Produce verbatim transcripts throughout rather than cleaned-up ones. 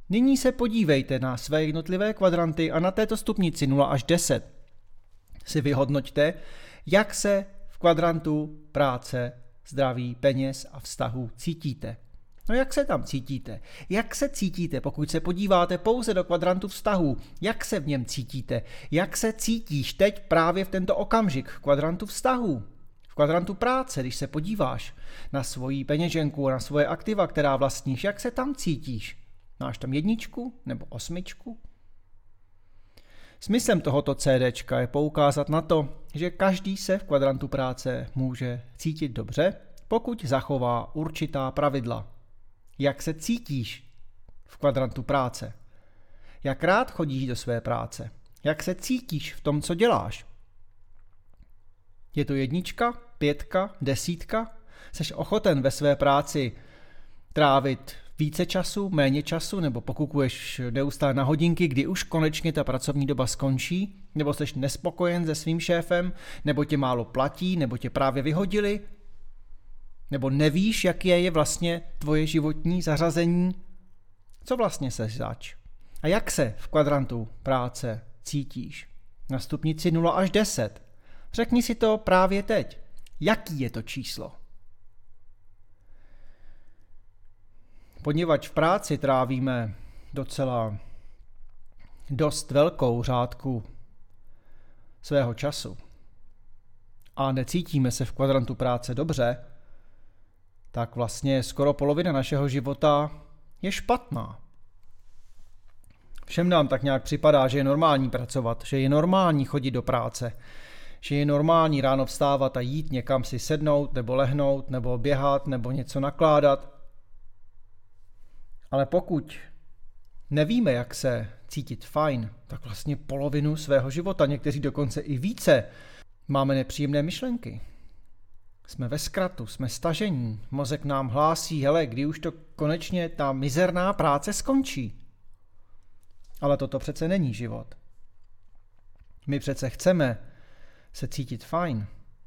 Nyní se podívejte na své jednotlivé kvadranty a na této stupnici nula až deset si vyhodnoťte, jak se v kvadrantu práce, zdraví, peněz a vztahů cítíte. No jak se tam cítíte? Jak se cítíte, pokud se podíváte pouze do kvadrantu vztahů? Jak se v něm cítíte? Jak se cítíš teď právě v tento okamžik v kvadrantu vztahů? V kvadrantu práce, když se podíváš na svoji peněženku, na svoje aktiva, která vlastníš, jak se tam cítíš? Máš tam jedničku nebo osmičku? Smyslem tohoto CDčka je poukázat na to, že každý se v kvadrantu práce může cítit dobře, pokud zachová určitá pravidla. Jak se cítíš v kvadrantu práce? Jak rád chodíš do své práce? Jak se cítíš v tom, co děláš? Je to jednička, pětka, desítka? Jseš ochoten ve své práci trávit více času, méně času, nebo pokukuješ neustále na hodinky, kdy už konečně ta pracovní doba skončí, nebo jsi nespokojen se svým šéfem, nebo tě málo platí, nebo tě právě vyhodili, nebo nevíš, jaké je vlastně tvoje životní zařazení, co vlastně seš zač. A jak se v kvadrantu práce cítíš? Na stupnici nula až deset. Řekni si to právě teď. Jaký je to číslo? Poněvadž v práci trávíme docela dost velkou řádku svého času a necítíme se v kvadrantu práce dobře, tak vlastně skoro polovina našeho života je špatná. Všem nám tak nějak připadá, že je normální pracovat, že je normální chodit do práce, že je normální ráno vstávat a jít někam si sednout, nebo lehnout, nebo běhat, nebo něco nakládat. Ale pokud nevíme, jak se cítit fajn, tak vlastně polovinu svého života, někteří dokonce i více, máme nepříjemné myšlenky. Jsme ve zkratu, jsme stažení, mozek nám hlásí, hele, kdy už to konečně ta mizerná práce skončí. Ale toto přece není život. My přece chceme se cítit fajn.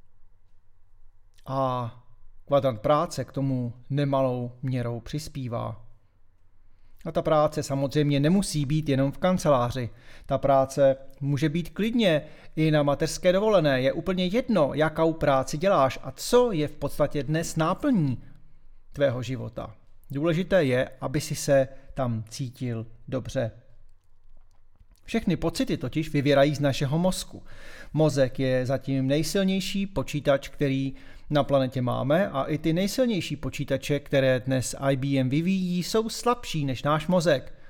A kvadrant práce k tomu nemalou měrou přispívá. A ta práce samozřejmě nemusí být jenom v kanceláři. Ta práce může být klidně i na mateřské dovolené. Je úplně jedno, jakou práci děláš a co je v podstatě dnes náplní tvého života. Důležité je, aby si se tam cítil dobře. Všechny pocity totiž vyvěrají z našeho mozku. Mozek je zatím nejsilnější počítač, který na planetě máme, a i ty nejsilnější počítače, které dnes I B M vyvíjí, jsou slabší než náš mozek.